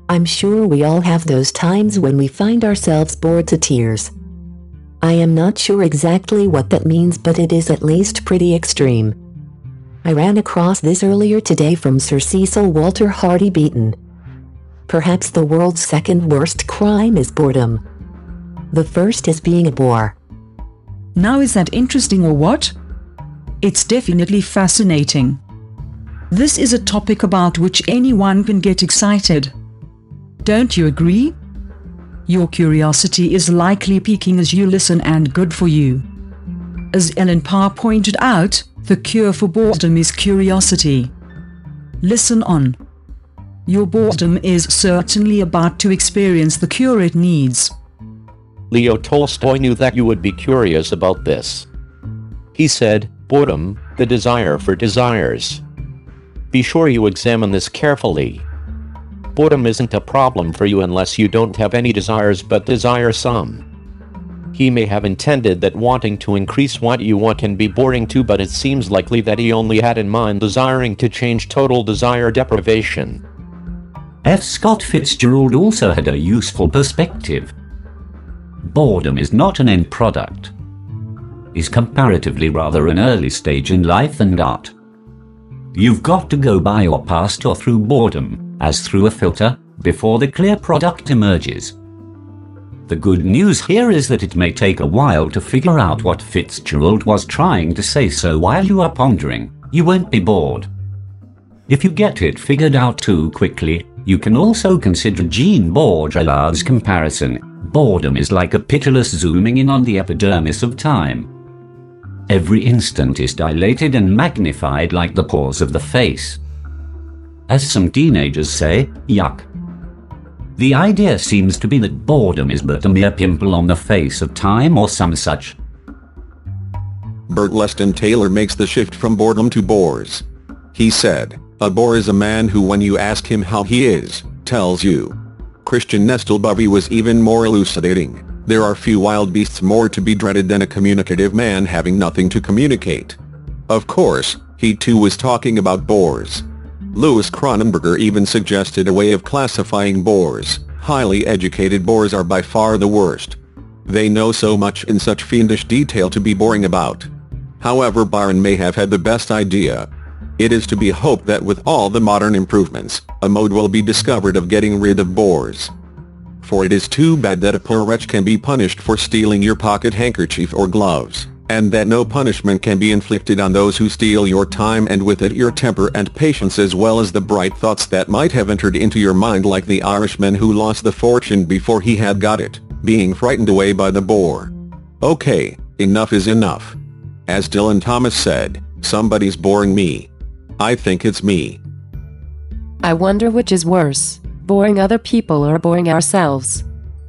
I'm sure we all have those times when we find ourselves bored to tears. I am not sure exactly what that means, but it is at least pretty extreme. I ran across this earlier today from Sir Cecil Walter Hardy Beaton. Perhaps the world's second worst crime is boredom. The first is being a bore. Now, is that interesting or what? It's definitely fascinating. This is a topic about which anyone can get excited. Don't you agree? Your curiosity is likely peaking as you listen, and good for you. As Ellen Parr pointed out, the cure for boredom is curiosity. Listen on. Your boredom is certainly about to experience the cure it needs. Leo Tolstoy knew that you would be curious about this. He said, "Boredom, the desire for desires." Be sure you examine this carefully. Boredom isn't a problem for you unless you don't have any desires but desire some. He may have intended that wanting to increase what you want can be boring too, but it seems likely that he only had in mind desiring to change total desire deprivation. F. Scott Fitzgerald also had a useful perspective. Boredom is not an end product. It's comparatively rather an early stage in life and art. You've got to go by or past or through boredom, as through a filter, before the clear product emerges. The good news here is that it may take a while to figure out what Fitzgerald was trying to say, so while you are pondering, you won't be bored. If you get it figured out too quickly, you can also consider Jean Baudrillard's comparison. Boredom is like a pitiless zooming in on the epidermis of time. Every instant is dilated and magnified like the pores of the face. As some teenagers say, yuck. The idea seems to be that boredom is but a mere pimple on the face of time or some such. Bert Leston Taylor makes the shift from boredom to bores. He said, "A bore is a man who, when you ask him how he is, tells you." Christian Nestlebovy was even more elucidating. There are few wild beasts more to be dreaded than a communicative man having nothing to communicate. Of course, he too was talking about bores. Louis Kronenberger even suggested a way of classifying bores. Highly educated bores are by far the worst. They know so much in such fiendish detail to be boring about. However, Byron may have had the best idea. It is to be hoped that with all the modern improvements, a mode will be discovered of getting rid of bores. For it is too bad that a poor wretch can be punished for stealing your pocket handkerchief or gloves, and that no punishment can be inflicted on those who steal your time and with it your temper and patience, as well as the bright thoughts that might have entered into your mind, like the Irishman who lost the fortune before he had got it, being frightened away by the bore. Okay, enough is enough. As Dylan Thomas said, somebody's boring me. I think it's me. I wonder which is worse, boring other people or boring ourselves.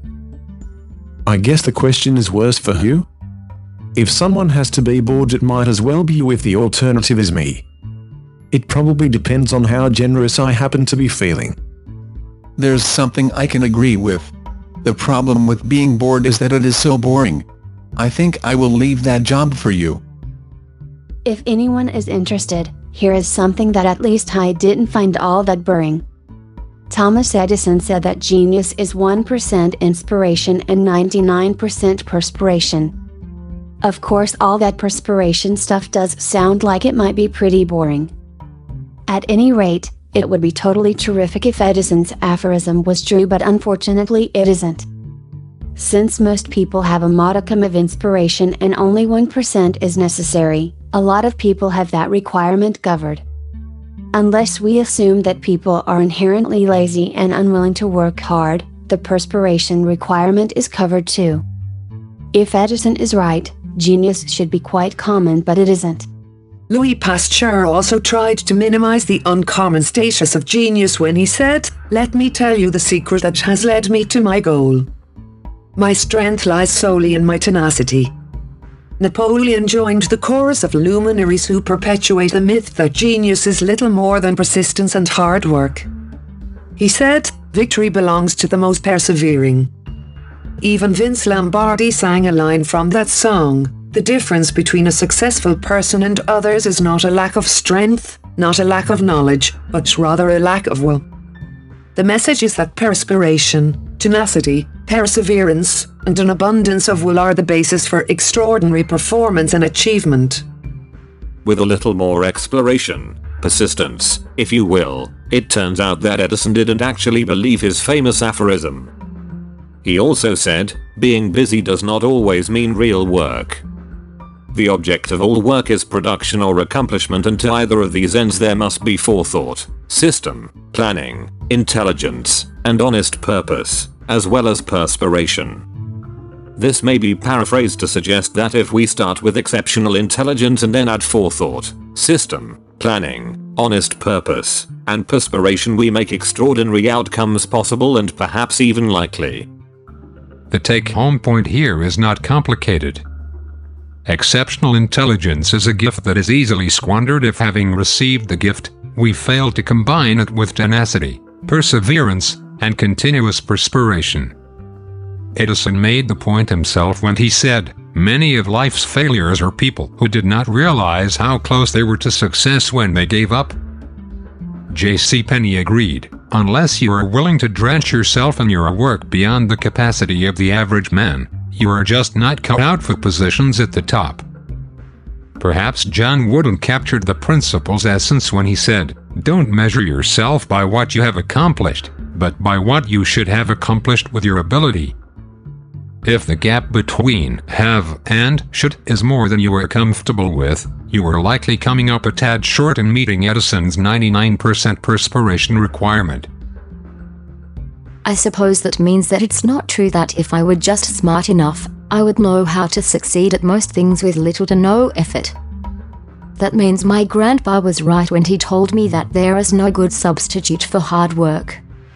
I guess the question is worse for you? If someone has to be bored, it might as well be you if the alternative is me. It probably depends on how generous I happen to be feeling. There's something I can agree with. The problem with being bored is that it is so boring. I think I will leave that job for you. If anyone is interested, here is something that at least I didn't find all that boring. Thomas Edison said that genius is 1% inspiration and 99% perspiration. Of course, all that perspiration stuff does sound like it might be pretty boring. At any rate, it would be totally terrific if Edison's aphorism was true, but unfortunately it isn't. Since most people have a modicum of inspiration and only 1% is necessary, a lot of people have that requirement covered. Unless we assume that people are inherently lazy and unwilling to work hard, the perspiration requirement is covered too. If Edison is right, genius should be quite common, but it isn't. Louis Pasteur also tried to minimize the uncommon status of genius when he said, "Let me tell you the secret that has led me to my goal. My strength lies solely in my tenacity." Napoleon joined the chorus of luminaries who perpetuate the myth that genius is little more than persistence and hard work. He said, "Victory belongs to the most persevering." Even Vince Lombardi sang a line from that song. The difference between a successful person and others is not a lack of strength, not a lack of knowledge, but rather a lack of will. The message is that perspiration, tenacity, perseverance, and an abundance of will are the basis for extraordinary performance and achievement. With a little more exploration, persistence, if you will, it turns out that Edison didn't actually believe his famous aphorism. He also said, being busy does not always mean real work. The object of all work is production or accomplishment, and to either of these ends there must be forethought, system, planning, intelligence, and honest purpose, as well as perspiration. This may be paraphrased to suggest that if we start with exceptional intelligence and then add forethought, system, planning, honest purpose, and perspiration, we make extraordinary outcomes possible and perhaps even likely. The take-home point here is not complicated. Exceptional intelligence is a gift that is easily squandered if, having received the gift, we fail to combine it with tenacity, perseverance, and continuous perspiration. Edison made the point himself when he said, "Many of life's failures are people who did not realize how close they were to success when they gave up." J.C. Penney agreed, "Unless you are willing to drench yourself in your work beyond the capacity of the average man, you are just not cut out for positions at the top." Perhaps John Wooden captured the principle's essence when he said, "Don't measure yourself by what you have accomplished, but by what you should have accomplished with your ability." If the gap between have and should is more than you are comfortable with, you are likely coming up a tad short in meeting Edison's 99% perspiration requirement. I suppose that means that it's not true that if I were just smart enough, I would know how to succeed at most things with little to no effort. That means my grandpa was right when he told me that there is no good substitute for hard work.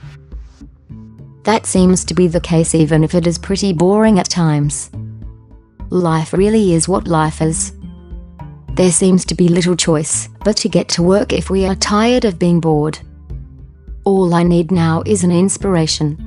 That seems to be the case even if it is pretty boring at times. Life really is what life is. There seems to be little choice but to get to work if we are tired of being bored. All I need now is an inspiration.